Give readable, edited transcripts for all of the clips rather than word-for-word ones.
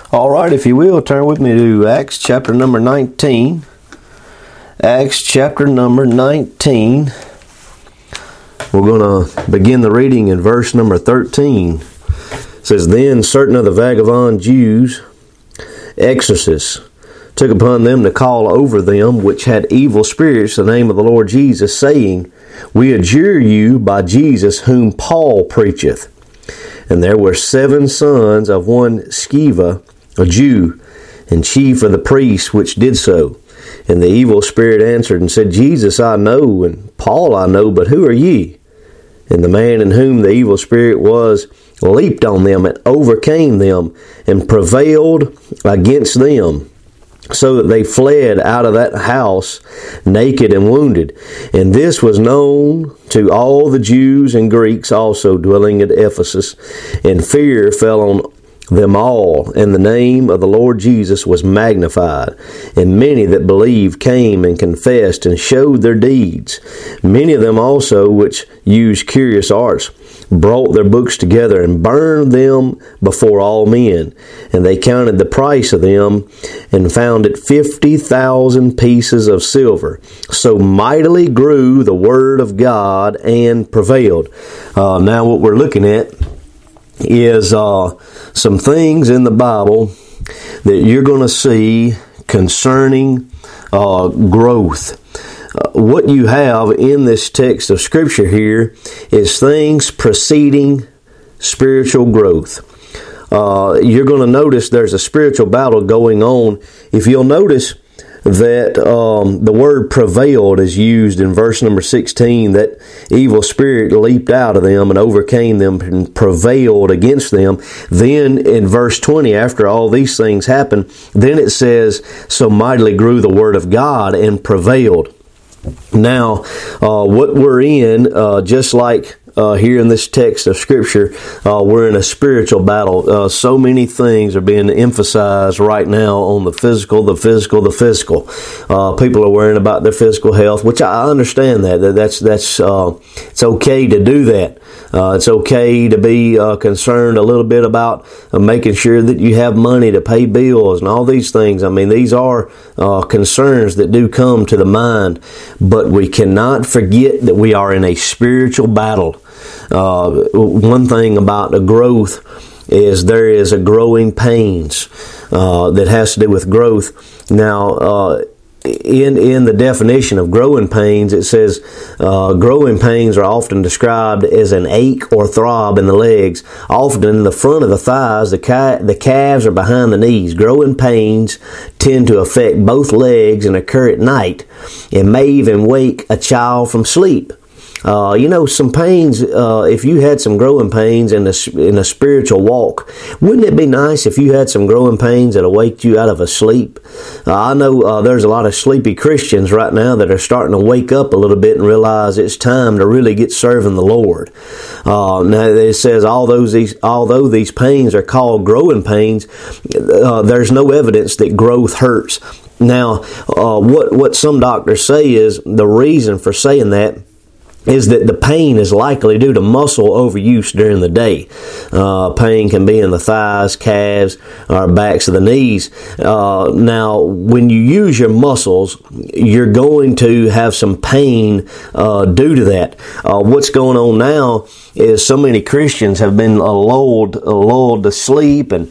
All right, if you will, turn with me to Acts chapter number 19. Acts chapter number 19. We're going to begin the reading in verse number 13. It says, Then certain of the vagabond Jews, exorcists, took upon them to call over them which had evil spirits the name of the Lord Jesus, saying, We adjure you by Jesus whom Paul preacheth. And there were 7 sons of one Sceva, a Jew, and chief of the priests, which did so. And the evil spirit answered and said, Jesus I know, and Paul I know, but who are ye? And the man in whom the evil spirit was leaped on them and overcame them and prevailed against them, so that they fled out of that house naked and wounded. And this was known to all the Jews and Greeks also dwelling at Ephesus. And fear fell on them all, and the name of the Lord Jesus was magnified. And many that believed came and confessed and showed their deeds. Many of them also which used curious arts brought their books together and burned them before all men. And they counted the price of them and found it 50,000 pieces of silver. So mightily grew the word of God and prevailed. Now what we're looking at is some things in the Bible that you're going to see concerning growth. What you have in this text of Scripture here is things preceding spiritual growth. You're going to notice there's a spiritual battle going on. If you'll notice that the word prevailed is used in verse number 16, that evil spirit leaped out of them and overcame them and prevailed against them. Then in verse 20, after all these things happened, then it says, so mightily grew the word of God and prevailed. Now, what we're in, just like here in this text of Scripture, we're in a spiritual battle. So many things are being emphasized right now on the physical. People are worrying about their physical health, which I understand that. It's okay to do that. It's okay to be concerned a little bit about making sure that you have money to pay bills and all these things. I mean, these are concerns that do come to the mind, but we cannot forget that we are in a spiritual battle. One thing about the growth is there is a growing pains that has to do with growth. Now, in the definition of growing pains, it says growing pains are often described as an ache or throb in the legs, often in the front of the thighs, the calves, or behind the knees. Growing pains tend to affect both legs and occur at night and may even wake a child from sleep. Some pains, if you had some growing pains in a spiritual walk, wouldn't it be nice if you had some growing pains that waked you out of a sleep? I know there's a lot of sleepy Christians right now that are starting to wake up a little bit and realize it's time to really get serving the Lord. Now it says although these pains are called growing pains, there's no evidence that growth hurts. Now, what some doctors say is the reason for saying that is that the pain is likely due to muscle overuse during the day. Pain can be in the thighs, calves, or backs of the knees. Now, when you use your muscles, you're going to have some pain due to that. What's going on now is so many Christians have been lulled to sleep and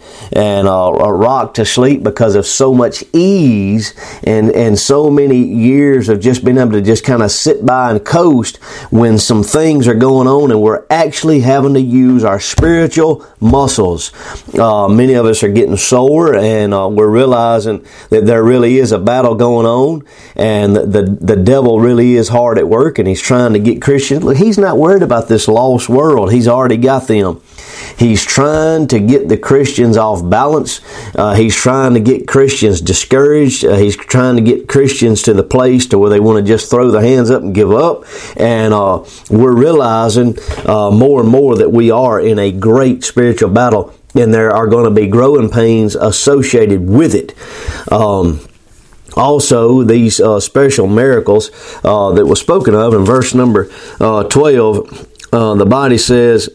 rocked to sleep because of so much ease and so many years of just being able to just kind of sit by and coast, when some things are going on and we're actually having to use our spiritual muscles. Many of us are getting sore, and we're realizing that there really is a battle going on, and the devil really is hard at work, and he's trying to get Christians. Look, he's not worried about this lost world. He's already got them. He's trying to get the Christians off balance. He's trying to get Christians discouraged. He's trying to get Christians to the place to where they want to just throw their hands up and give up. And we're realizing more and more that we are in a great spiritual battle, and there are going to be growing pains associated with it. Also, these special miracles that was spoken of in verse number 12, the Bible says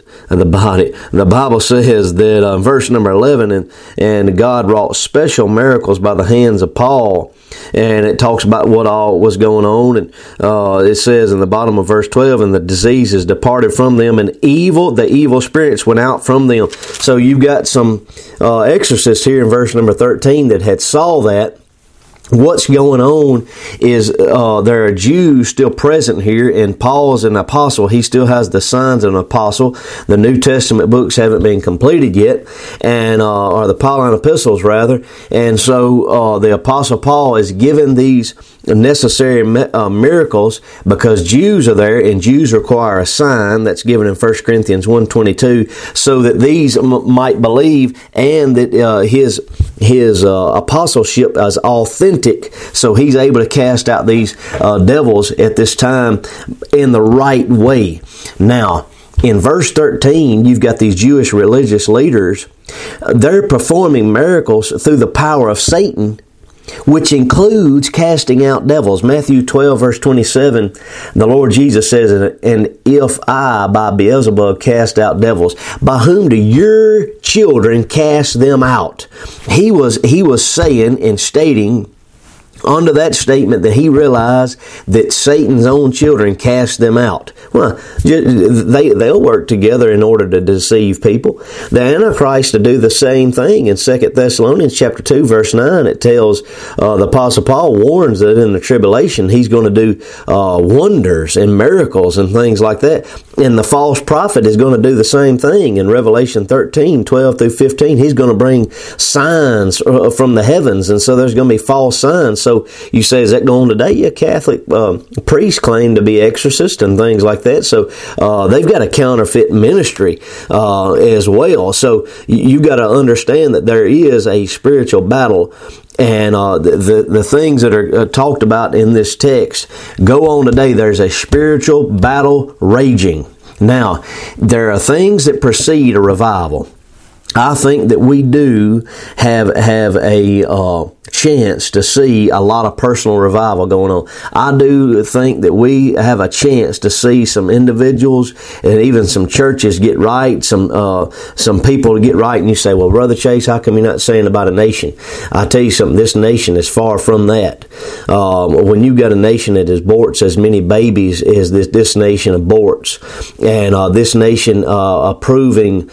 that verse number 11, and God wrought special miracles by the hands of Paul. And it talks about what all was going on. And it says in the bottom of verse 12, and the diseases departed from them, and the evil spirits went out from them. So you've got some exorcists here in verse number 13 that had saw that. What's going on is there are Jews still present here, and Paul's an apostle. He still has the signs of an apostle. The New Testament books haven't been completed yet, and or the Pauline epistles rather. And so the apostle Paul is given these necessary miracles because Jews are there, and Jews require a sign that's given in 1 Corinthians 1:22, so that these might believe, and that his apostleship is authentic. So he's able to cast out these devils at this time in the right way. Now, in verse 13, you've got these Jewish religious leaders. They're performing miracles through the power of Satan, which includes casting out devils. Matthew 12, verse 27, the Lord Jesus says, and if I, by Beelzebub, cast out devils, by whom do your children cast them out? He was saying and stating under that statement that he realized that Satan's own children cast them out. Well, they'll work together in order to deceive people. The Antichrist to do the same thing. In 2 Thessalonians chapter 2, verse 9, it tells, the Apostle Paul warns that in the tribulation he's going to do wonders and miracles and things like that. And the false prophet is going to do the same thing. In Revelation 13, 12 through 15, he's going to bring signs from the heavens. And so there's going to be false signs. So you say, is that going today? Yeah, Catholic priests claim to be exorcists and things like that. So they've got a counterfeit ministry as well. So you've got to understand that there is a spiritual battle. And the things that are talked about in this text go on today. There's a spiritual battle raging. Now, there are things that precede a revival. I think that we do have a chance to see a lot of personal revival going on. I do think that we have a chance to see some individuals and even some churches get right, some people get right. And you say, well, Brother Chase, how come you're not saying about a nation? I tell you something, this nation is far from that. When you've got a nation that aborts as many babies as this nation aborts, and this nation approving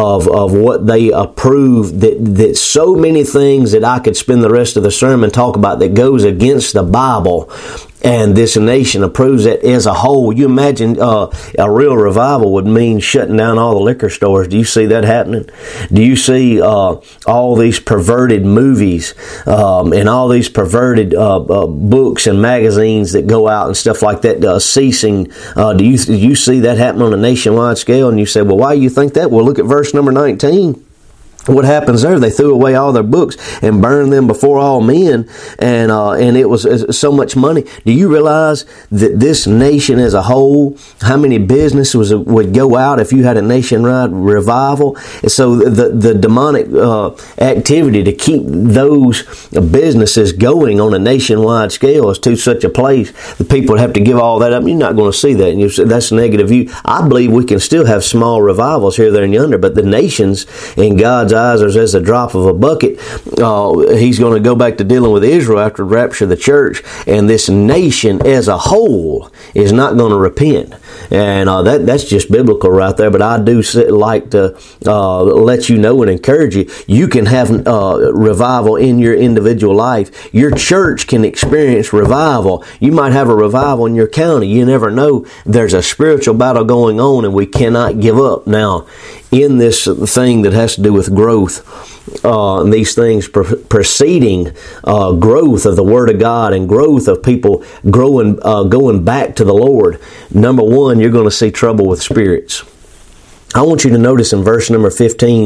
of what they approve, that so many things that I could spend the rest of the sermon talk about that goes against the Bible, and this nation approves that as a whole. You imagine a real revival would mean shutting down all the liquor stores. Do you see that happening? Do you see all these perverted movies and all these perverted books and magazines that go out and stuff like that ceasing? Do you see that happen on a nationwide scale? And you say, well, why do you think that? Well, look at verse number 19. What happens there? They threw away all their books and burned them before all men, and it was so much money. Do you realize that this nation as a whole, how many businesses would go out if you had a nationwide revival? And so the demonic activity to keep those businesses going on a nationwide scale is to such a place the people would have to give all that up. You're not going to see that, and you say that's a negative view. I believe we can still have small revivals here, there, and yonder, but the nations in God's eyes are as a drop of a bucket. He's going to go back to dealing with Israel after the rapture of the church, and this nation as a whole is not going to repent. And that's just biblical right there. But I do like to let you know and encourage you. You can have revival in your individual life. Your church can experience revival. You might have a revival in your county. You never know. There's a spiritual battle going on, and we cannot give up. Now, in this thing that has to do with growth, and these things preceding growth of the Word of God and growth of people going back to the Lord, number one, you're going to see trouble with spirits. I want you to notice in verse number 15,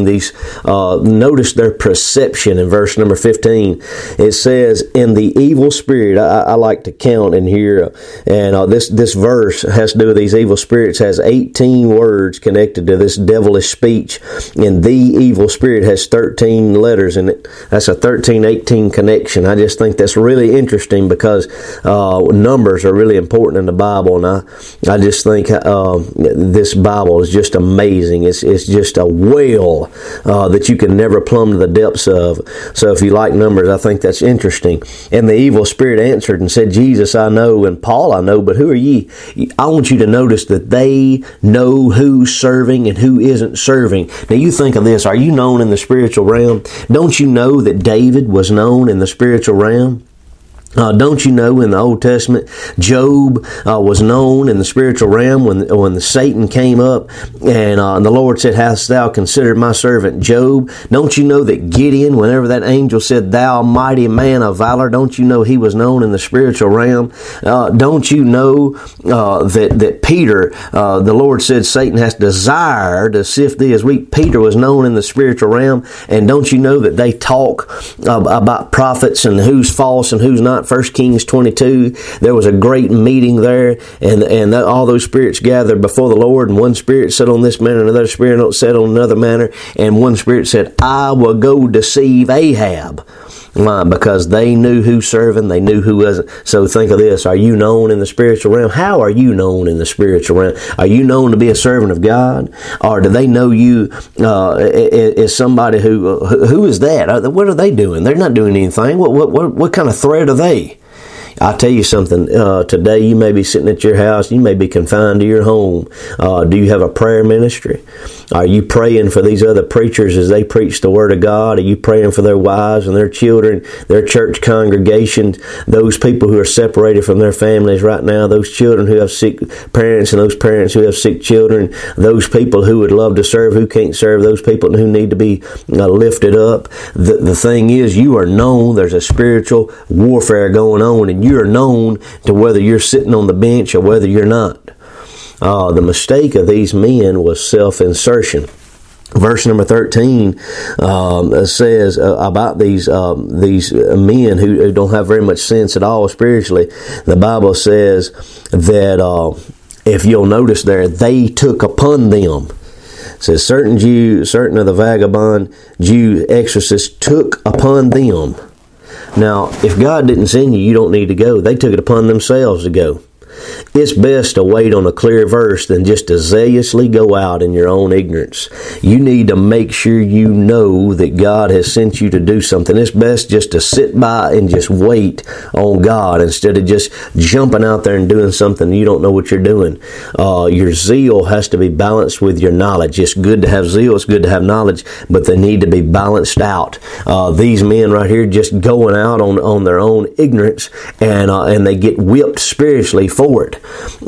notice their perception in verse number 15. It says, in the evil spirit, I like to count in here, and this verse has to do with these evil spirits, has 18 words connected to this devilish speech, and the evil spirit has 13 letters in it. That's a 13-18 connection. I just think that's really interesting because numbers are really important in the Bible, and I just think this Bible is just amazing. It's just a well that you can never plumb to the depths of. So if you like numbers, I think that's interesting. And the evil spirit answered and said, Jesus I know, and Paul I know, but who are ye? I want you to notice that they know who's serving and who isn't serving. Now you think of this. Are you known in the spiritual realm? Don't you know that David was known in the spiritual realm? Don't you know in the Old Testament, Job was known in the spiritual realm when Satan came up and the Lord said, hast thou considered my servant Job? Don't you know that Gideon, whenever that angel said, thou mighty man of valor, don't you know he was known in the spiritual realm? Don't you know that Peter, the Lord said, Satan has desired to sift thee as wheat. Peter was known in the spiritual realm. And don't you know that they talk about prophets and who's false and who's not? 1 Kings 22, there was a great meeting there, and all those spirits gathered before the Lord, and one spirit said on this manner, another spirit said on another manner, and one spirit said, I will go deceive Ahab. Why? Because they knew who's serving, they knew who wasn't. So think of this. Are you known in the spiritual realm? How are you known in the spiritual realm? Are you known to be a servant of God? Or do they know you as somebody who is that? What are they doing? They're not doing anything. What kind of threat are they? I'll tell you something. Today you may be sitting at your house. You may be confined to your home. Do you have a prayer ministry? Are you praying for these other preachers as they preach the Word of God? Are you praying for their wives and their children, their church congregations, those people who are separated from their families right now, those children who have sick parents and those parents who have sick children, those people who would love to serve who can't serve, those people who need to be lifted up? The thing is, you are known. There's a spiritual warfare going on, and you're known to whether you're sitting on the bench or whether you're not. The mistake of these men was self-insertion. Verse number 13 says about these men who don't have very much sense at all spiritually. The Bible says that if you'll notice there, they took upon them. It says certain of the vagabond Jew exorcists took upon them. Now, if God didn't send you, you don't need to go. They took it upon themselves to go. It's best to wait on a clear verse than just to zealously go out in your own ignorance. You need to make sure you know that God has sent you to do something. It's best just to sit by and just wait on God instead of just jumping out there and doing something you don't know what you're doing. Your zeal has to be balanced with your knowledge. It's good to have zeal, it's good to have knowledge, but they need to be balanced out. These men right here just going out on their own ignorance, and they get whipped spiritually for it.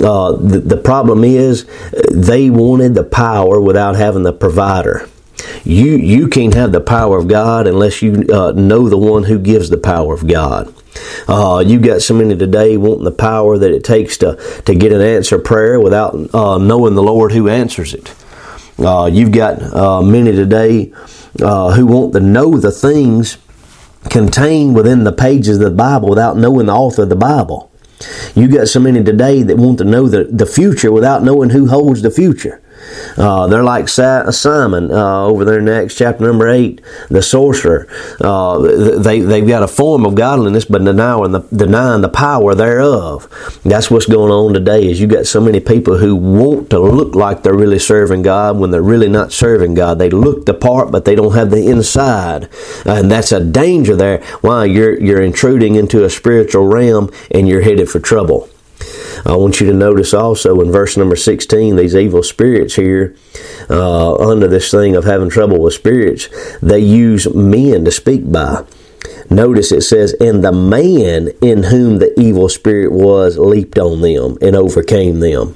The problem is they wanted the power without having the provider. You can't have the power of God unless you know the one who gives the power of God. You got so many today wanting the power that it takes to get an answer prayer without knowing the Lord who answers it. You've got many today who want to know the things contained within the pages of the Bible without knowing the author of the Bible. You got so many today that want to know the future without knowing who holds the future. They're like Simon over there in Acts chapter number 8, the sorcerer. They've got a form of godliness, but denying the power thereof. That's what's going on today. Is you got so many people who want to look like they're really serving God when they're really not serving God. They look the part, but they don't have the inside, and that's a danger there. Why? You're intruding into a spiritual realm, and you're headed for trouble. I want you to notice also in verse number 16, these evil spirits here, under this thing of having trouble with spirits, they use men to speak by. Notice it says, and the man in whom the evil spirit was leaped on them and overcame them.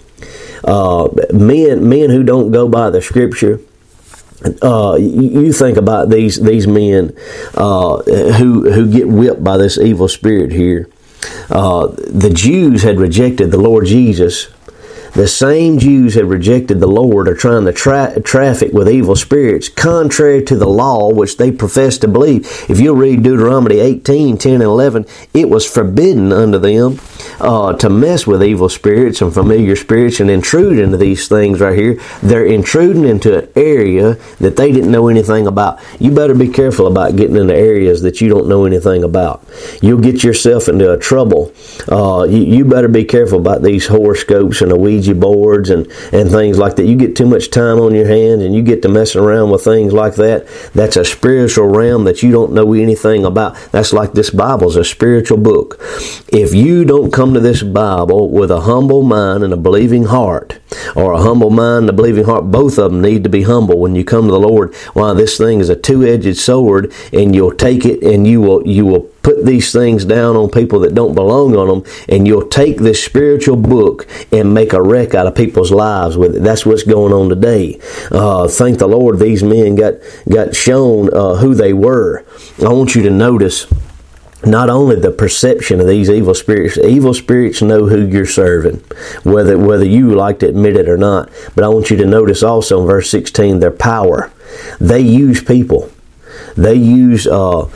Men who don't go by the scripture. You think about these men who get whipped by this evil spirit here. The Jews had rejected the Lord Jesus. The same Jews had rejected the Lord are trying to traffic with evil spirits, contrary to the law which they profess to believe. If you'll read Deuteronomy 18, 10 and 11, it was forbidden unto them to mess with evil spirits and familiar spirits and intrude into these things right here. They're intruding into an area that they didn't know anything about. You better be careful about getting into areas that you don't know anything about. You'll get yourself into a trouble. You better be careful about these horoscopes and the Ouija boards and things like that. You get too much time on your hands and you get to messing around with things like that. That's a spiritual realm that you don't know anything about. That's like this Bible's a spiritual book. If you don't come to this Bible with a humble mind and a believing heart, or a humble mind and a believing heart, both of them need to be humble when you come to the Lord. Why, this thing is a two-edged sword, and you'll take it and you will put these things down on people that don't belong on them, and you'll take this spiritual book and make a wreck out of people's lives with it. That's what's going on today. Thank the Lord these men got shown who they were. I want you to notice not only the perception of these evil spirits know who you're serving, whether you like to admit it or not. But I want you to notice also in verse 16 their power. They use people. They used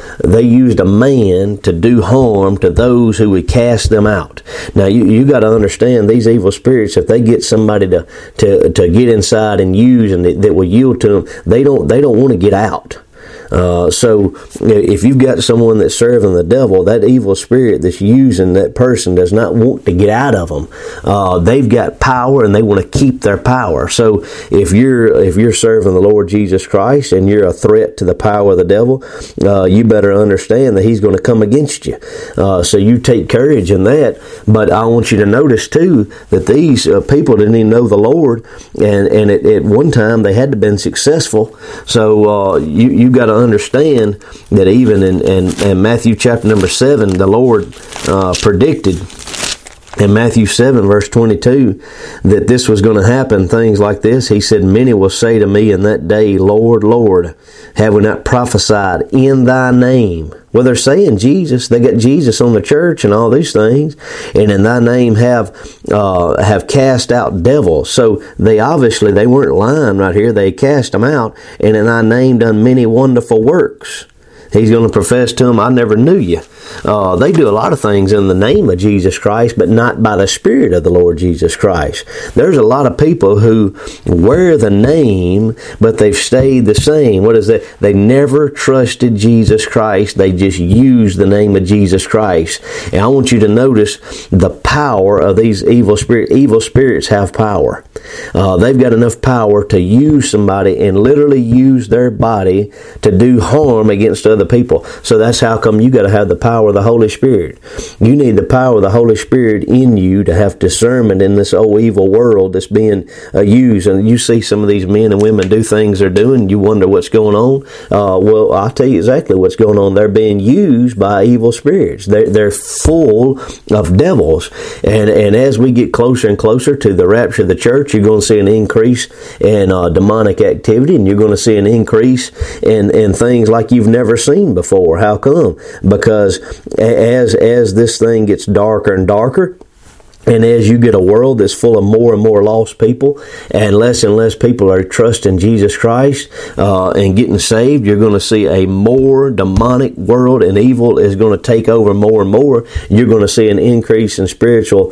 a man to do harm to those who would cast them out. Now you got to understand, these evil spirits, if they get somebody to get inside and use and that will yield to them, they don't want to get out. So if you've got someone that's serving the devil, that evil spirit that's using that person does not want to get out of them. They've got power and they want to keep their power. So if you're serving the Lord Jesus Christ and you're a threat to the power of the devil, you better understand that he's going to come against you. So you take courage in that. But I want you to notice too that these people didn't even know the Lord, and at one time they had to have been successful. So you got to understand that even in Matthew chapter number 7, the Lord predicted in Matthew 7 verse 22 that this was going to happen, things like this. He said, many will say to me in that day, Lord, Lord, have we not prophesied in thy name? Well, they're saying Jesus. They got Jesus on the church and all these things, and in thy name have cast out devils. So they weren't lying right here. They cast them out, and in thy name done many wonderful works. He's going to profess to them, I never knew you. They do a lot of things in the name of Jesus Christ, but not by the Spirit of the Lord Jesus Christ. There's a lot of people who wear the name, but they've stayed the same. What is that? They never trusted Jesus Christ. They just used the name of Jesus Christ. And I want you to notice the power of these evil spirits. Evil spirits have power. They've got enough power to use somebody and literally use their body to do harm against other people. So that's how come you got to have the power of the Holy Spirit. You need the power of the Holy Spirit in you to have discernment in this old evil world that's being used. And you see some of these men and women do things they're doing, you wonder what's going on. Well, I'll tell you exactly what's going on. They're being used by evil spirits. They're full of devils. And as we get closer and closer to the rapture of the church, you're going to see an increase in demonic activity, and you're going to see an increase in things like you've never seen before. How come? Because as this thing gets darker and darker, and as you get a world that's full of more and more lost people, and less people are trusting Jesus Christ and getting saved, you're going to see a more demonic world, and evil is going to take over more and more. You're going to see an increase in spiritual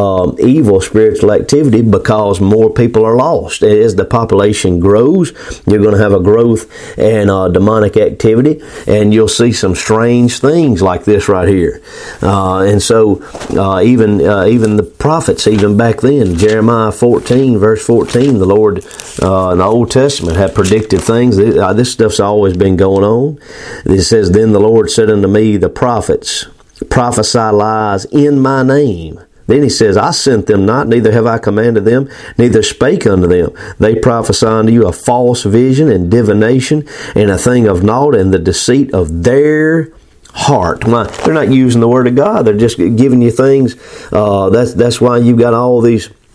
activity because more people are lost. As the population grows, you're going to have a growth in demonic activity, and you'll see some strange things like this right here. And so even the prophets, even back then, Jeremiah 14 verse 14, the Lord in the Old Testament had predicted things. This stuff's always been going on. It says, then the Lord said unto me, the prophets prophesy lies in my name. Then he says, I sent them not, neither have I commanded them, neither spake unto them. They prophesy unto you a false vision and divination, and a thing of naught, and the deceit of their heart. They're not using the Word of God. They're just giving you things. That's why you've got all these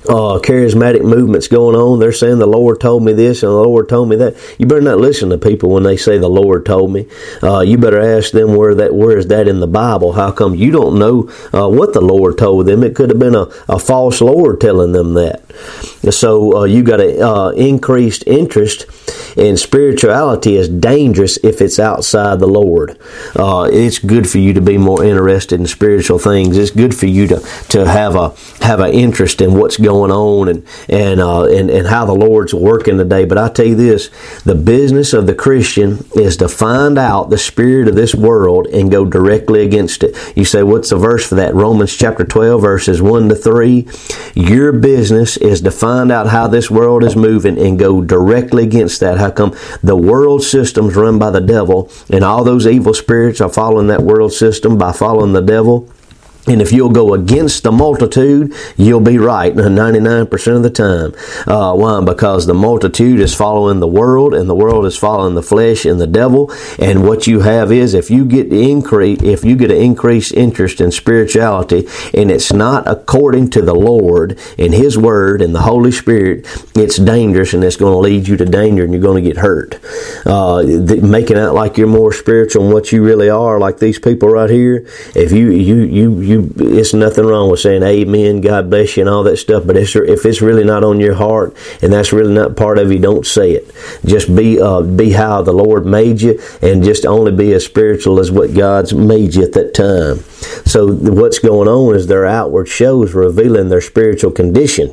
charismatic movements going on. They're saying the Lord told me this and the Lord told me that. You better not listen to people when they say the Lord told me. You better ask them where is that in the Bible? How come you don't know what the Lord told them? It could have been a false Lord telling them that. So you got an increased interest in spirituality is dangerous if it's outside the Lord. It's good for you to be more interested in spiritual things. It's good for you to have an interest in what's going on and how the Lord's working today. But I tell you this, the business of the Christian is to find out the spirit of this world and go directly against it. You say, what's the verse for that? Romans chapter 12, verses 1 to 3. Your business is to find out how this world is moving and go directly against that. How come the world system's run by the devil and all those evil spirits are following that world system by following the devil? And if you'll go against the multitude, you'll be right 99% of the time. Why? Because the multitude is following the world, and the world is following the flesh and the devil. And what you have is, if you get an increased interest in spirituality, and it's not according to the Lord and His Word and the Holy Spirit, it's dangerous, and it's going to lead you to danger, and you're going to get hurt. Making out like you're more spiritual than what you really are, like these people right here. If you it's nothing wrong with saying amen, God bless you, and all that stuff, but if it's really not on your heart and that's really not part of you, don't say it. Just be how the Lord made you, and just only be as spiritual as what God's made you at that time. So what's going on is their outward shows revealing their spiritual condition.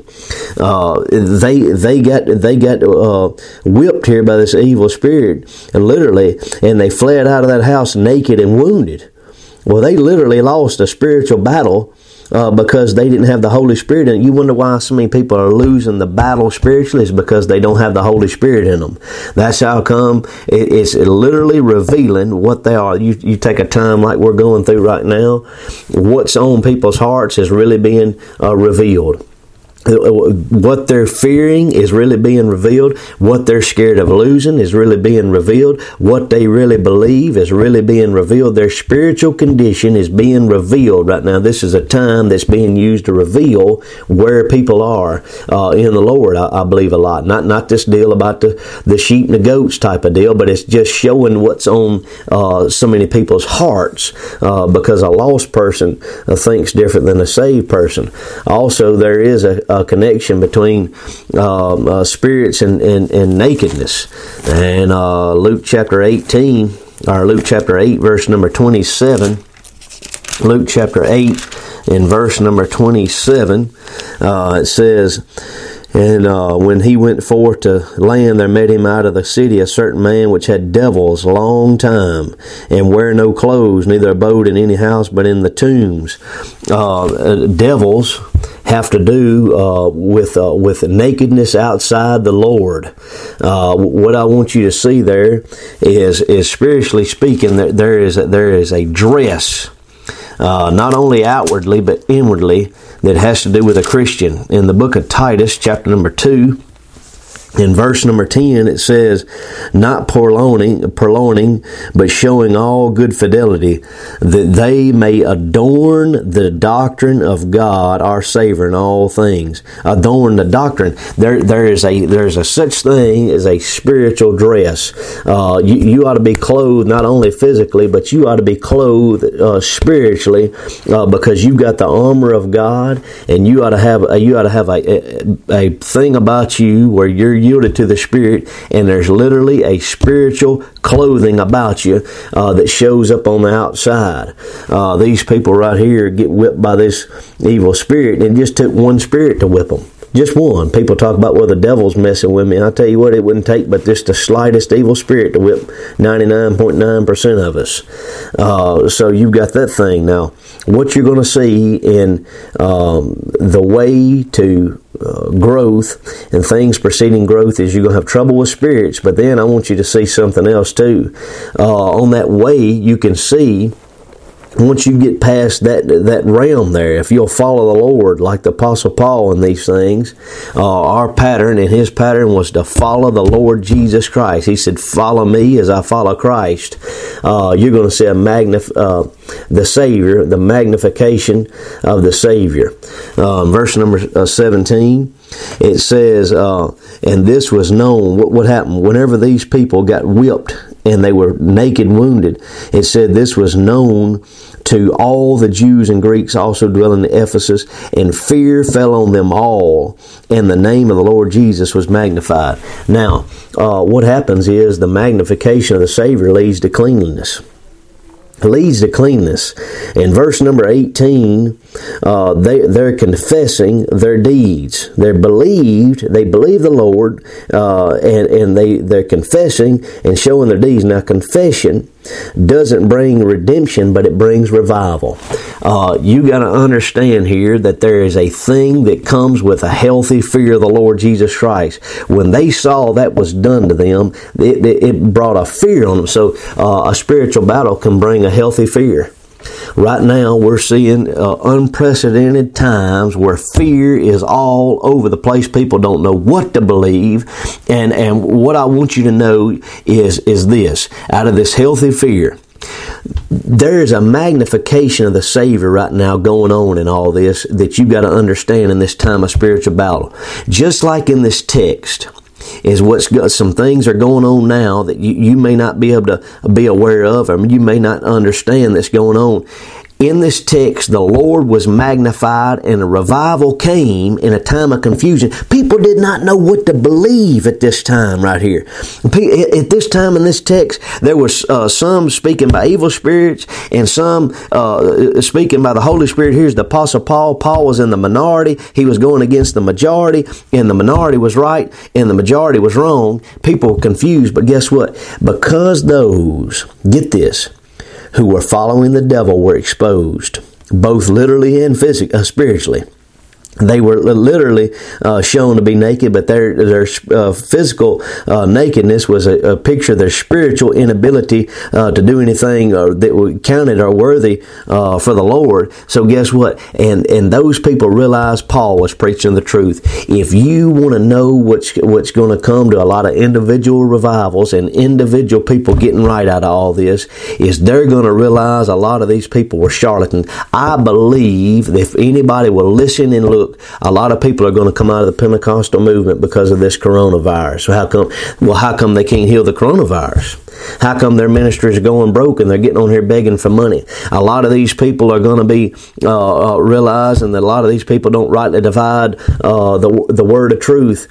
They got whipped here by this evil spirit, and they fled out of that house naked and wounded. Well, they literally lost a spiritual battle because they didn't have the Holy Spirit in it. You wonder why so many people are losing the battle spiritually? Is because they don't have the Holy Spirit in them. That's how come it's literally revealing what they are. You take a time like we're going through right now, what's on people's hearts is really being revealed. What they're fearing is really being revealed. What they're scared of losing is really being revealed. What they really believe is really being revealed. Their spiritual condition is being revealed right now. This is a time that's being used to reveal where people are in the Lord, I believe a lot. Not this deal about the sheep and the goats type of deal, but it's just showing what's on so many people's hearts because a lost person thinks different than a saved person. Also, there is a connection between spirits and nakedness. And Luke chapter 18, or Luke chapter 8, verse number 27. Luke chapter 8 in verse number 27, it says, And when he went forth to land, there met him out of the city a certain man which had devils long time, and wear no clothes, neither abode in any house, but in the tombs. Devils have to do with nakedness outside the Lord. What I want you to see there is spiritually speaking, there is a dress, not only outwardly but inwardly, that has to do with a Christian. In the book of Titus, chapter number 2, in verse number 10, it says, not purloining, but showing all good fidelity, that they may adorn the doctrine of God, our Savior, in all things. Adorn the doctrine. There's a such thing as a spiritual dress. You ought to be clothed not only physically, but you ought to be clothed spiritually, because you've got the armor of God, and you ought to have a thing about you where you're yielded to the Spirit, and there's literally a spiritual clothing about you that shows up on the outside. These people right here get whipped by this evil spirit, and it just took one spirit to whip them. Just one. People talk about, well, the devil's messing with me. I'll tell you what, it wouldn't take but just the slightest evil spirit to whip 99.9% of us. So you've got that thing. Now, what you're going to see in the way to growth and things preceding growth is you're going to have trouble with spirits, but then I want you to see something else too. On that way, you can see, once you get past that realm there, if you'll follow the Lord like the Apostle Paul in these things, our pattern and his pattern was to follow the Lord Jesus Christ. He said, follow me as I follow Christ. You're going to see the Savior, the magnification of the Savior. Verse number 17, it says, and this was known. What happened? Whenever these people got whipped and they were naked, wounded, it said this was known to all the Jews and Greeks also dwelling in Ephesus, and fear fell on them all, and the name of the Lord Jesus was magnified. Now, what happens is the magnification of the Savior leads to cleanliness. Leads to cleanness. In verse number 18, they're confessing their deeds. They believe the Lord, and they're confessing and showing their deeds. Now, confession doesn't bring redemption, but it brings revival. You got to understand here that there is a thing that comes with a healthy fear of the Lord Jesus Christ. When they saw that was done to them, it brought a fear on them. So a spiritual battle can bring a healthy fear. Right now, we're seeing unprecedented times where fear is all over the place. People don't know what to believe. And what I want you to know is this. Out of this healthy fear, there is a magnification of the Savior right now going on in all this that you got to understand in this time of spiritual battle. Just like in this text, is some things are going on now that you may not be able to be aware of, or you may not understand that's going on. In this text, the Lord was magnified and a revival came in a time of confusion. People did not know what to believe at this time right here. At this time in this text, there was some speaking by evil spirits and some speaking by the Holy Spirit. Here's the Apostle Paul. Paul was in the minority. He was going against the majority, and the minority was right and the majority was wrong. People were confused, but guess what? Because those, get this, who were following the devil were exposed, both literally and spiritually. They were literally shown to be naked, but their physical nakedness was a picture of their spiritual inability to do anything that counted or worthy for the Lord. So guess what? And those people realized Paul was preaching the truth. If you want to know what's going to come to a lot of individual revivals and individual people getting right out of all this, is they're going to realize a lot of these people were charlatans. I believe that if anybody will listen and look, a lot of people are going to come out of the Pentecostal movement because of this coronavirus. So how come they can't heal the coronavirus? How come their ministries are going broke and they're getting on here begging for money? A lot of these people are going to be realizing that a lot of these people don't rightly divide the word of truth.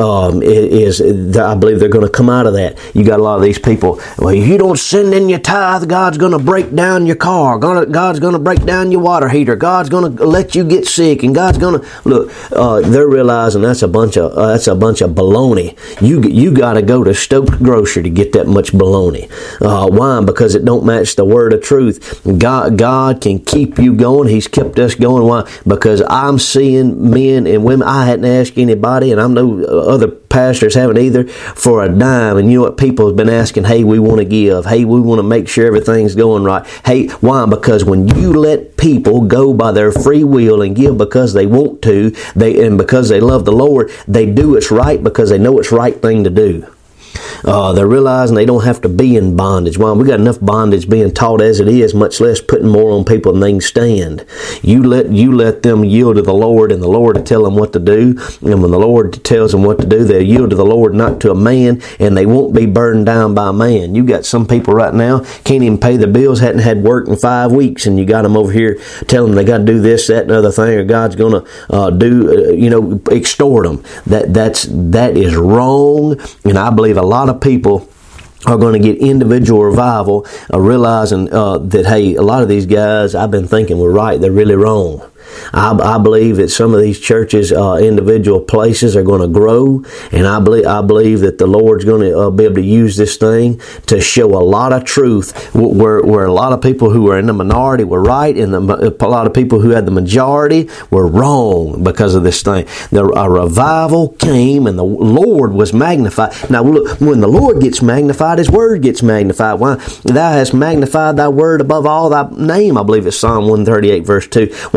I believe they're going to come out of that. You got a lot of these people, well, if you don't send in your tithe, God's going to break down your car. God's going to break down your water heater. God's going to let you get sick, and God's going to look. They're realizing that's a bunch of baloney. You got to go to Stokes Grocery to get that much baloney. Why? Because it don't match the word of truth. God can keep you going. He's kept us going. Why? Because I'm seeing men and women. I hadn't asked anybody, and I know other pastors haven't either, for a dime. And you know what? People have been asking, hey, we want to give. Hey, we want to make sure everything's going right. Hey, why? Because when you let people go by their free will and give because they want to, and because they love the Lord, they do what's right because they know it's the right thing to do. They're realizing they don't have to be in bondage. Well, we got enough bondage being taught as it is, much less putting more on people than they can stand. You let them yield to the Lord, and the Lord will tell them what to do. And when the Lord tells them what to do, they'll yield to the Lord, not to a man, and they won't be burdened down by a man. You got some people right now can't even pay their bills, hadn't had work in 5 weeks, and you got them over here telling them they got to do this, that, and other thing, or God's going to extort them. That is wrong, and I believe a lot of people are going to get individual revival, realizing that, hey, a lot of these guys I've been thinking were right, they're really wrong. I believe that some of these churches, individual places, are going to grow, and I believe that the Lord's going to be able to use this thing to show a lot of truth, where a lot of people who were in the minority were right, and a lot of people who had the majority were wrong because of this thing. A revival came, and the Lord was magnified. Now, look, when the Lord gets magnified, His Word gets magnified. Why? Thou hast magnified Thy Word above all Thy name. I believe it's Psalm 138, verse 2. Why? When you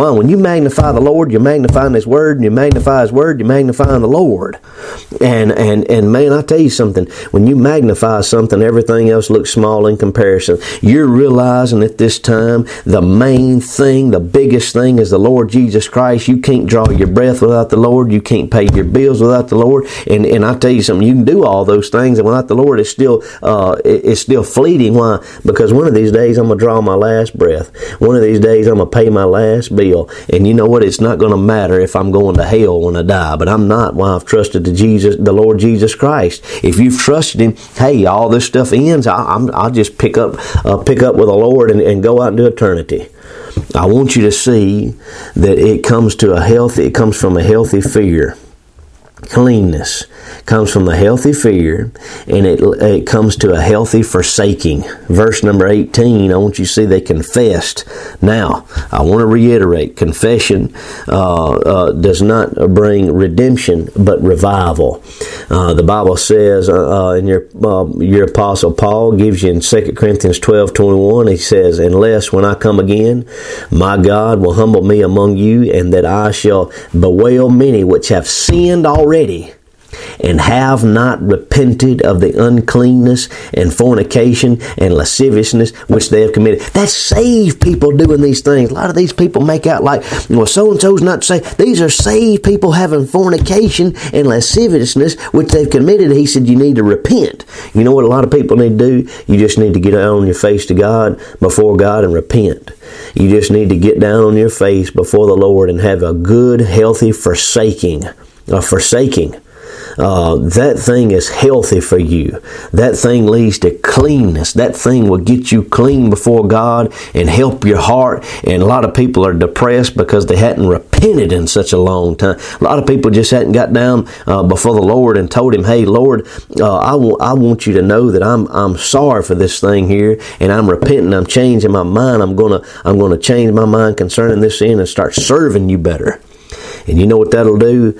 magnify the Lord, you're magnifying His Word, and you magnify His Word, you're magnifying the Lord. And man, I tell you something, when you magnify something, everything else looks small in comparison. You're realizing at this time, the main thing, the biggest thing is the Lord Jesus Christ. You can't draw your breath without the Lord. You can't pay your bills without the Lord. And I tell you something, you can do all those things, and without the Lord, it's still fleeting. Why? Because one of these days, I'm going to draw my last breath. One of these days, I'm going to pay my last bill. And you know what? It's not going to matter if I'm going to hell when I die, but I'm not. Why? I've trusted the Lord Jesus Christ. If you've trusted Him, hey, all this stuff ends. I'll just pick up with the Lord and go out into eternity. I want you to see that it comes from a healthy fear. Cleanness comes from a healthy fear, and it comes to a healthy forsaking. Verse number 18, I want you to see they confessed. Now, I want to reiterate, confession does not bring redemption, but revival. The Bible says, in your Apostle Paul gives you in 2 Corinthians 12:21, he says, unless when I come again, my God will humble me among you, and that I shall bewail many which have sinned already, and have not repented of the uncleanness and fornication and lasciviousness which they have committed. That's saved people doing these things. A lot of these people make out like, well, so-and-so's not saved. These are saved people having fornication and lasciviousness which they've committed. He said you need to repent. You know what a lot of people need to do? You just need to get down on your face to God, before God, and repent. You just need to get down on your face before the Lord and have a good, healthy forsaking. That thing is healthy for you. That thing leads to cleanness. That thing will get you clean before God and help your heart. And a lot of people are depressed because they hadn't repented in such a long time. A lot of people just hadn't got down before the Lord and told Him, hey, Lord, I want you to know that I'm sorry for this thing here, and I'm repenting. I'm changing my mind. I'm gonna change my mind concerning this sin and start serving you better. And you know what that'll do?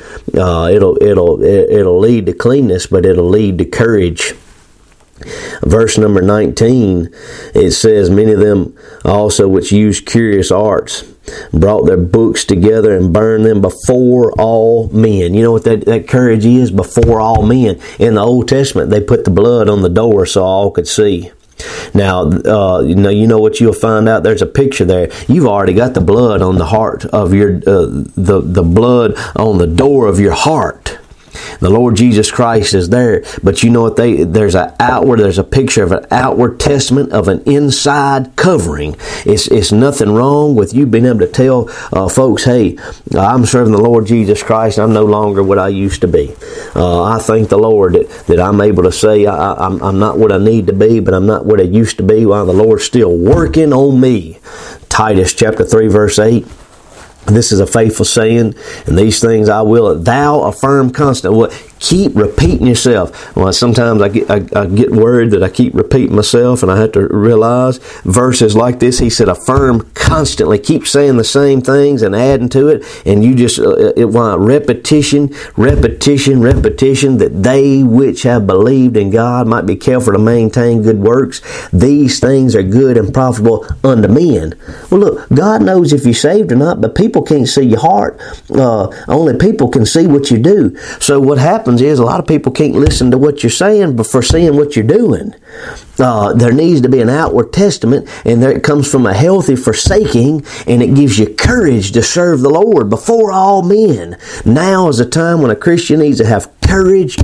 It'll lead to cleanness, but it'll lead to courage. Verse number 19, it says, many of them also which used curious arts brought their books together and burned them before all men. You know what that courage is? Before all men. In the Old Testament, they put the blood on the door so all could see. Now, you know what you'll find out? There's a picture there. You've already got the blood on the heart of your, the blood on the door of your heart. The Lord Jesus Christ is there, but you know what? There's a picture of an outward testament of an inside covering. It's nothing wrong with you being able to tell folks, hey, I'm serving the Lord Jesus Christ. I'm no longer what I used to be. I thank the Lord that I'm able to say I'm not what I need to be, but I'm not what I used to be. While the Lord's still working on me. Titus chapter 3 verse 8. This is a faithful saying, and these things I will thou affirm constantly. What? Keep repeating yourself. Well, sometimes I get worried that I keep repeating myself, and I have to realize verses like this. He said, affirm constantly. Keep saying the same things and adding to it, and you just repetition, that they which have believed in God might be careful to maintain good works. These things are good and profitable unto men. Well, look, God knows if you're saved or not, but people can't see your heart. Only people can see what you do. So what happens is a lot of people can't listen to what you're saying but for seeing what you're doing. There needs to be an outward testament, and there it comes from a healthy forsaking, and it gives you courage to serve the Lord before all men. Now is a time when a Christian needs to have courage.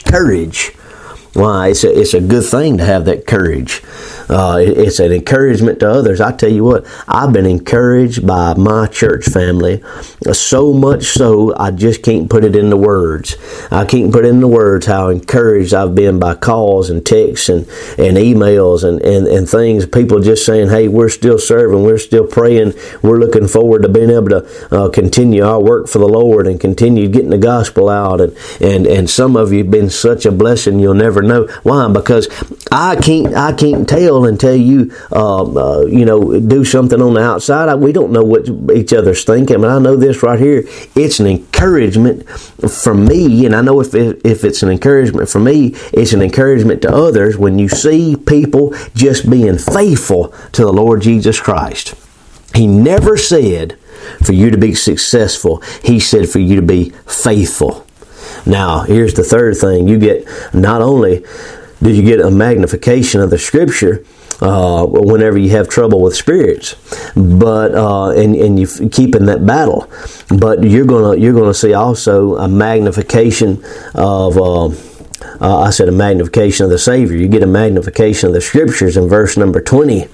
Why? It's a good thing to have that courage. It's an encouragement to others. I tell you what, I've been encouraged by my church family, so much so I just can't put it into words. I can't put into words how encouraged I've been by calls and texts and emails and things. People just saying, hey, we're still serving, we're still praying, we're looking forward to being able to continue our work for the Lord and continue getting the gospel out. And some of you have been such a blessing you'll never know. Why? Because I can't tell until you do something on the outside. We don't know what each other's thinking, but I know this right here. It's an encouragement for me, and I know if it's an encouragement for me, it's an encouragement to others when you see people just being faithful to the Lord Jesus Christ. He never said for you to be successful. He said for you to be faithful. Now, here's the third thing. You get, not only do you get a magnification of the Scripture whenever you have trouble with spirits, but and you keep in that battle, but you're gonna see also a magnification of I said a magnification of the Savior. You get a magnification of the Scriptures in verse number 20.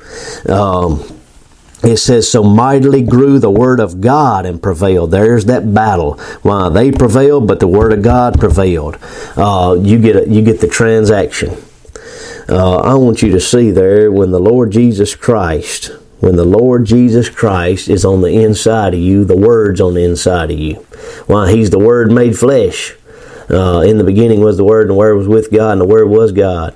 It says, so mightily grew the word of God and prevailed. There's that battle. Why they prevailed, but the word of God prevailed. You get the transaction. I want you to see there when the Lord Jesus Christ is on the inside of you, the Word's on the inside of you. Why, He's the Word made flesh. In the beginning was the Word, and the Word was with God, and the Word was God.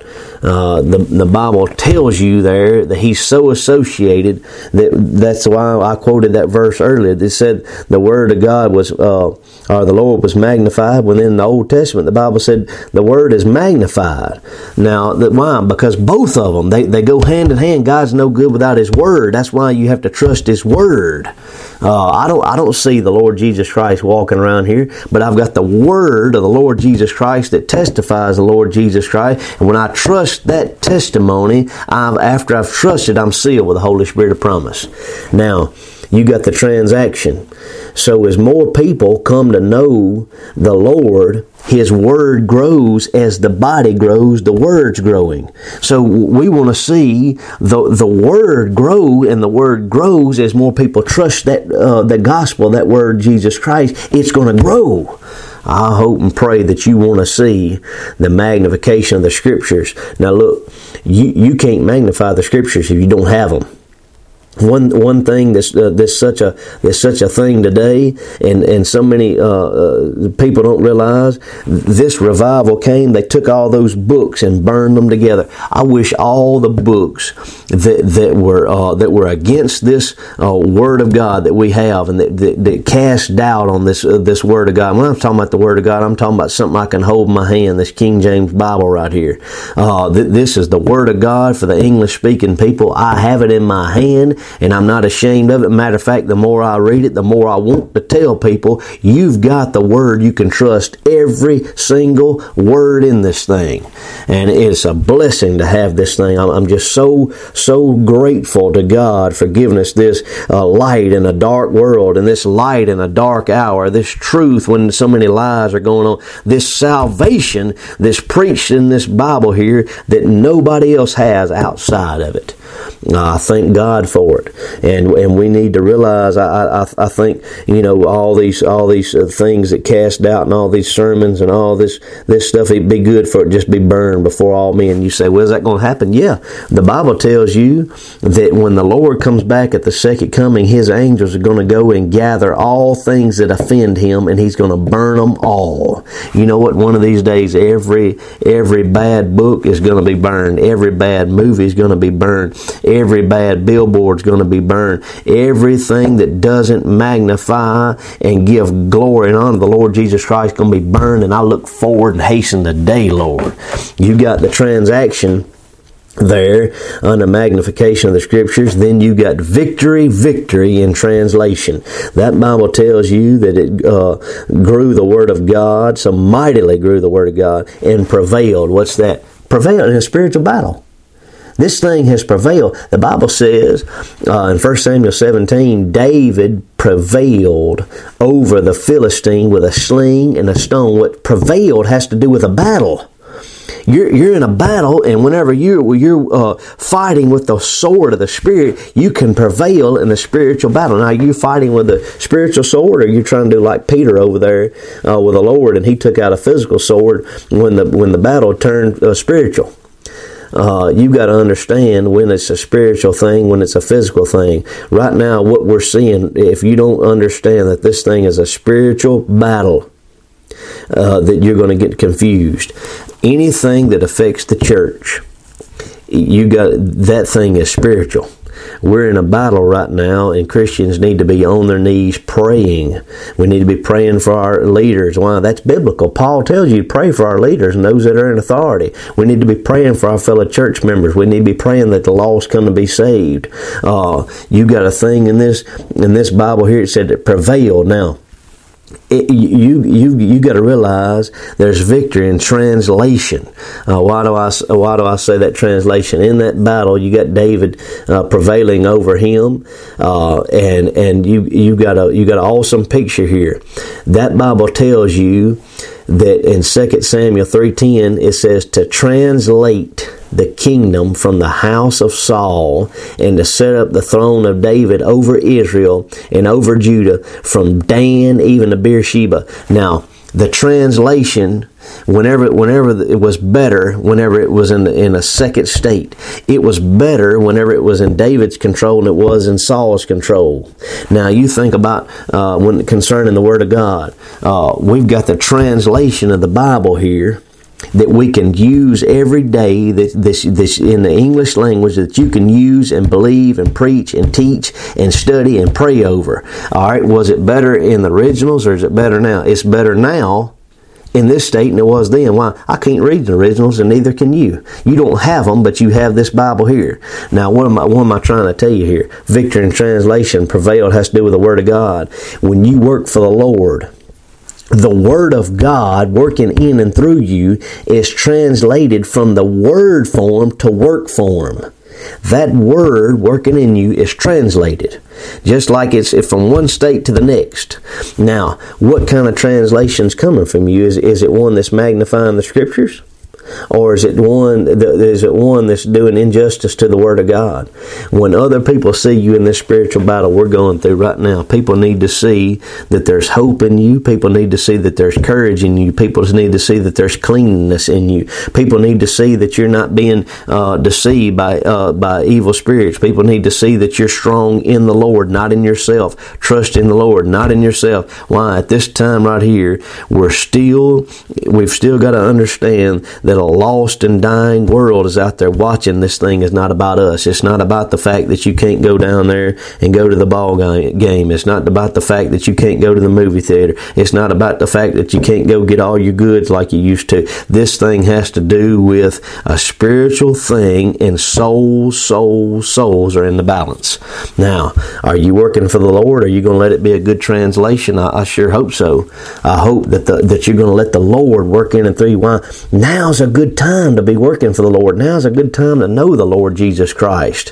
The Bible tells you there that He's so associated that's why I quoted that verse earlier. It said the Word of God was, or the Lord was magnified. When in the Old Testament, the Bible said the Word is magnified. Now, why? Because both of them, they go hand in hand. God's no good without His Word. That's why you have to trust His Word. I don't see the Lord Jesus Christ walking around here, but I've got the Word of the Lord Jesus Christ that testifies the Lord Jesus Christ. And when I trust that testimony, after I've trusted, I'm sealed with the Holy Spirit of promise. Now, you got the transaction. So as more people come to know the Lord, His Word grows. As the body grows, the Word's growing. So we want to see the Word grow, and the Word grows as more people trust that the gospel, that Word, Jesus Christ. It's going to grow. I hope and pray that you want to see the magnification of the Scriptures. Now look, you can't magnify the Scriptures if you don't have them. One thing that's such a thing today, and so many people don't realize. This revival came. They took all those books and burned them together. I wish all the books that were against this Word of God that we have, and that cast doubt on this Word of God. When I'm talking about the Word of God, I'm talking about something I can hold in my hand. This King James Bible right here. This is the Word of God for the English speaking people. I have it in my hand. And I'm not ashamed of it. Matter of fact, the more I read it, the more I want to tell people, you've got the Word. You can trust every single word in this thing. And it's a blessing to have this thing. I'm just so grateful to God for giving us this light in a dark world, and this light in a dark hour, this truth when so many lies are going on, this salvation that's preached in this Bible here that nobody else has outside of it. I thank God for it, and we need to realize. I think all these things that cast doubt, and all these sermons and all this stuff. It'd be good for it just be burned before all men. You say, well, is that going to happen? Yeah, the Bible tells you that when the Lord comes back at the second coming, His angels are going to go and gather all things that offend Him, and He's going to burn them all. You know what? One of these days, every bad book is going to be burned. Every bad movie is going to be burned. Every bad billboard's going to be burned. Everything that doesn't magnify and give glory and honor to the Lord Jesus Christ is going to be burned. And I look forward and hasten the day, Lord. You got the transaction there under magnification of the Scriptures. Then you got victory in translation. That Bible tells you that it grew the Word of God, so mightily grew the Word of God, and prevailed. What's that? Prevailed in a spiritual battle. This thing has prevailed. The Bible says in 1 Samuel 17, David prevailed over the Philistine with a sling and a stone. What prevailed has to do with a battle. You're in a battle, and whenever you're fighting with the sword of the Spirit, you can prevail in a spiritual battle. Now, are you fighting with a spiritual sword, or are you trying to do like Peter over there with the Lord, and he took out a physical sword when the battle turned spiritual? You've got to understand when it's a spiritual thing, when it's a physical thing. Right now, what we're seeing, if you don't understand that this thing is a spiritual battle, that you're going to get confused. Anything that affects the church, that thing is spiritual. we're in a battle right now, and Christians need to be on their knees praying. We need to be praying for our leaders. Why? That's biblical. Paul tells you to pray for our leaders and those that are in authority. We need to be praying for our fellow church members. We need to be praying that the lost come to be saved. You got a thing in this Bible here. It said it prevailed. Now, you got to realize there's victory in translation. Why do I say that translation? In that battle, you got David prevailing over him, and you got an awesome picture here. That Bible tells you that in 2 Samuel 3:10 it says to translate the kingdom from the house of Saul and to set up the throne of David over Israel and over Judah from Dan even to Beersheba. Now, the translation, whenever it was better, whenever it was in a second state, it was better whenever it was in David's control than it was in Saul's control. Now, you think about when concerning the Word of God, we've got the translation of the Bible here that we can use every day, this in the English language, that you can use and believe and preach and teach and study and pray over. All right, was it better in the originals or is it better now? It's better now in this state than it was then. Why? I can't read the originals and neither can you. You don't have them, but you have this Bible here. Now, what am I trying to tell you here? Victory in translation, prevailed, has to do with the Word of God. When you work for the Lord, the Word of God working in and through you is translated from the word form to work form. That word working in you is translated, just like it's from one state to the next. Now, what kind of translation's coming from you? Is it one that's magnifying the Scriptures? Or is it one that's doing injustice to the Word of God? When other people see you in this spiritual battle we're going through right now, people need to see that there's hope in you. People need to see that there's courage in you. People need to see that there's cleanness in you. People need to see that you're not being deceived by evil spirits. People need to see that you're strong in the Lord, not in yourself. Trust in the Lord, not in yourself. Why? At this time right here, we've still got to understand that a lost and dying world is out there watching. This thing is not about us. It's not about the fact that you can't go down there and go to the ball game. It's not about the fact that you can't go to the movie theater. It's not about the fact that you can't go get all your goods like you used to. This thing has to do with a spiritual thing, and souls are in the balance. Now, are you working for the Lord? Are you going to let it be a good translation? I sure hope so. I hope that you're going to let the Lord work in and through you. Why? Now's a good time to be working for the Lord. Now's a good time to know the Lord Jesus Christ.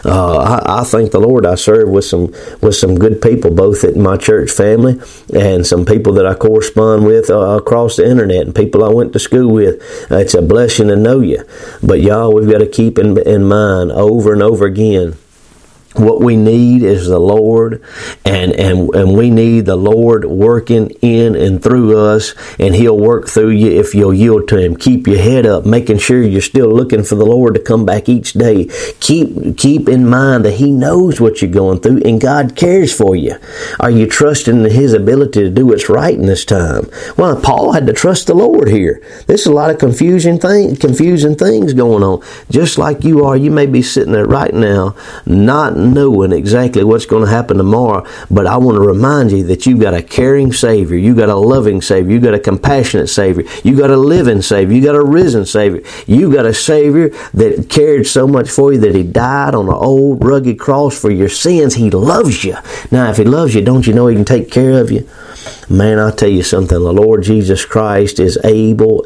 I thank the Lord I serve with some good people, both at my church family and some people that I correspond with across the internet and people I went to school with. It's a blessing to know you. But y'all, we've got to keep in mind over and over again, what we need is the Lord, and we need the Lord working in and through us, and He'll work through you if you'll yield to Him. Keep your head up, making sure you're still looking for the Lord to come back each day. Keep in mind that He knows what you're going through, and God cares for you. Are you trusting in His ability to do what's right in this time? Well, Paul had to trust the Lord here. There's a lot of confusing things going on. Just like you are, you may be sitting there right now, not knowing exactly what's going to happen tomorrow, but I want to remind you that you've got a caring Savior, you got a loving Savior, you got a compassionate Savior, you got a living Savior, you got a risen Savior, you got a Savior that cared so much for you that He died on an old rugged cross for your sins. He loves you. Now, if He loves you, don't you know He can take care of you? Man, I'll tell you something. The Lord Jesus Christ is able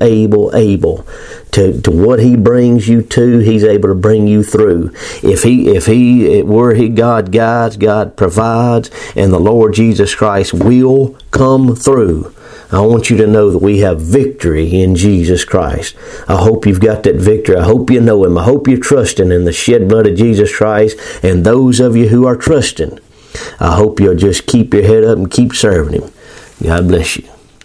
to what He brings you to, He's able to bring you through. If God guides, God provides, and the Lord Jesus Christ will come through. I want you to know that we have victory in Jesus Christ. I hope you've got that victory. I hope you know Him. I hope you're trusting in the shed blood of Jesus Christ. And those of you who are trusting, I hope you'll just keep your head up and keep serving Him. God bless you.